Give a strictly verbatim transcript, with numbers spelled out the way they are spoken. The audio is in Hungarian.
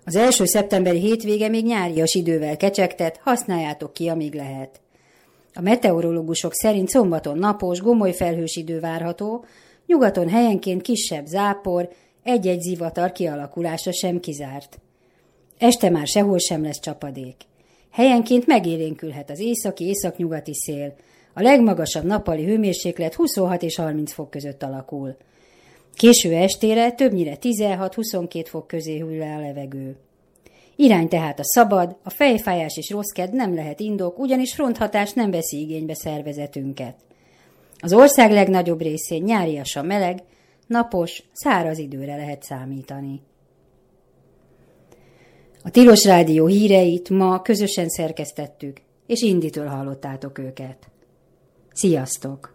Az első szeptemberi hétvége még nyárias idővel kecsegtet, használjátok ki, amíg lehet. A meteorológusok szerint szombaton napos, gomoly felhős idő várható, nyugaton helyenként kisebb zápor, egy-egy zivatar kialakulása sem kizárt. Este már sehol sem lesz csapadék. Helyenként megélénkülhet az északi-északnyugati szél, a legmagasabb nappali hőmérséklet huszonhat és harminc fok között alakul. Késő estére többnyire tizenhat-huszonkét fok közé hűl le a levegő. Irány tehát a szabad, a fejfájás és rossz kedv nem lehet indok, ugyanis fronthatás nem veszi igénybe szervezetünket. Az ország legnagyobb részén nyáriasan meleg, napos, száraz időre lehet számítani. A Tilos Rádió híreit ma közösen szerkesztettük, és Inditől hallottátok őket. Sziasztok!